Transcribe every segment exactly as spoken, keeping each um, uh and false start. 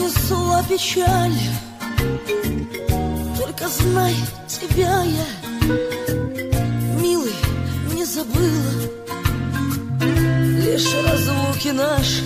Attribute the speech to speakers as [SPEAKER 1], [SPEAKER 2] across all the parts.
[SPEAKER 1] унесла печаль. Только знай, тебя я, милый, не забыла. Лишь разлуки наши,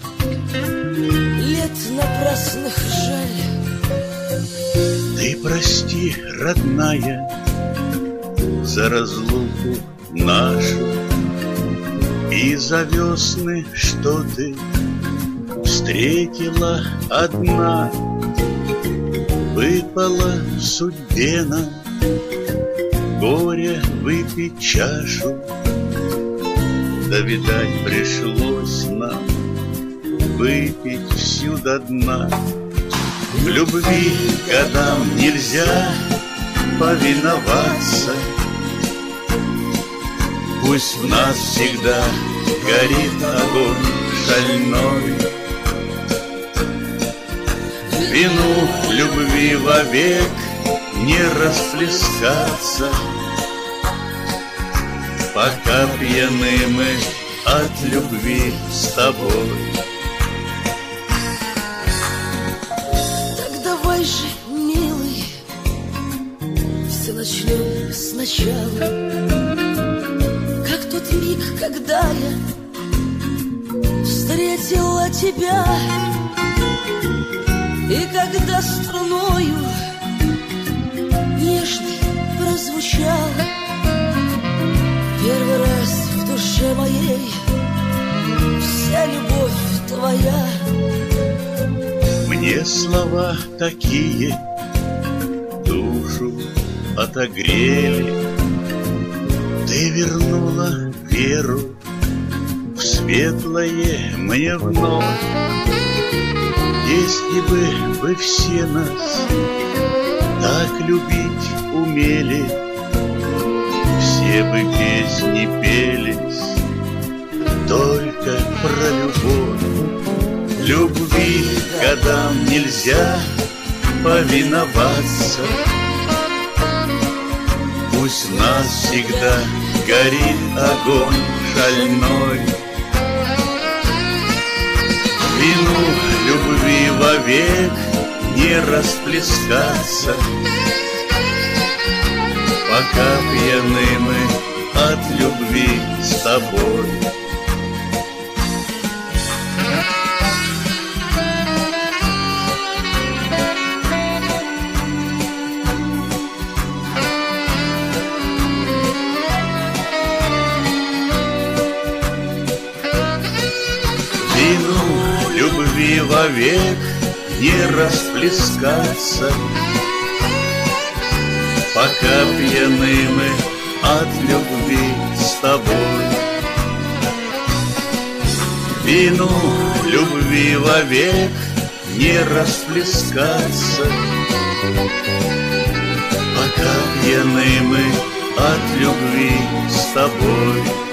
[SPEAKER 1] лет напрасных жаль.
[SPEAKER 2] Ты прости, родная, за разлуку нашу и за весны, что ты встретила одна. Выпала судьбе нам горе выпить чашу, да, видать, пришлось нам выпить всю до дна. В любви годам нельзя повиноваться, пусть в нас всегда горит огонь шальной. Вину любви вовек не расплескаться, пока пьяны мы от любви с тобой.
[SPEAKER 1] Так давай же, милый, все начнем сначала, как тот миг, когда я встретила тебя. И когда струною нежной прозвучала первый раз в душе моей вся любовь твоя.
[SPEAKER 2] Мне слова такие душу отогрели, ты вернула веру в светлое мне вновь. Если бы вы все нас так любить умели, все бы песни пелись только про любовь. Любви годам нельзя повиноваться, пусть в нас всегда горит огонь шальной. Вину любви вовек не расплескаться, пока пьяны мы от любви с тобой. Вину любви вовек не расплескаться, пока пьяны мы от любви с тобой. Вину любви вовек не расплескаться, пока пьяны мы от любви с тобой.